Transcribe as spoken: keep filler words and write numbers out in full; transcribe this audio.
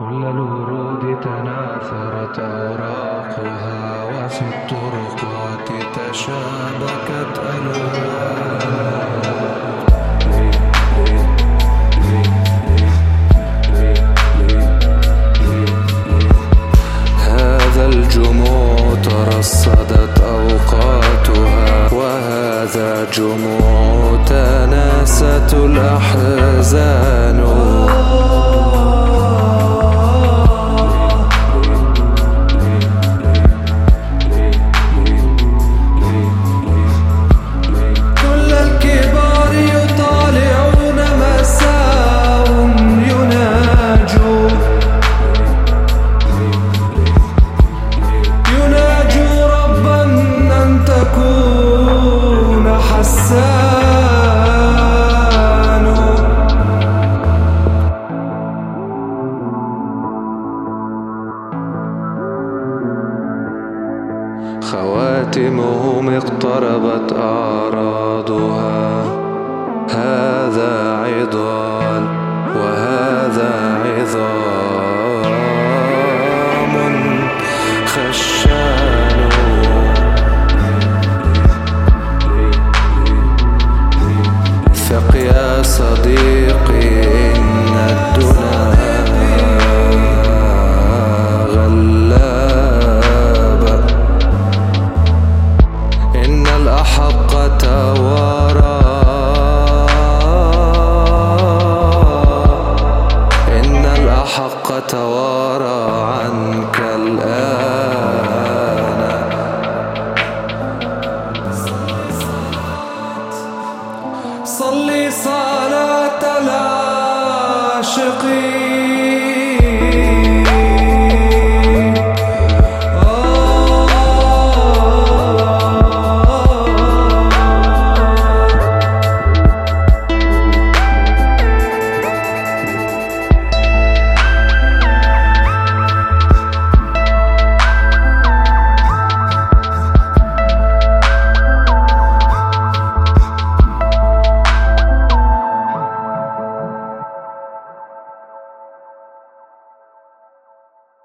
كل الورود تناثرت أوراقها، وفي الطرقات تشابكت ألوانها. هذا الجموع ترصدت أوقاتها، وهذا جموع تناست الأحزان. كل الكبار يطالعون مساء يناجوا يناجوا ربا أن تكون حسان. خواتمهم اقتربت أعراضها، هذا عضال وهذا عظام خشان. ثق يا صديقي إن الدنا غلابة، إن الأحق توارى، إن الأحق توارى عنك الآن. صلي صلاة العاشقين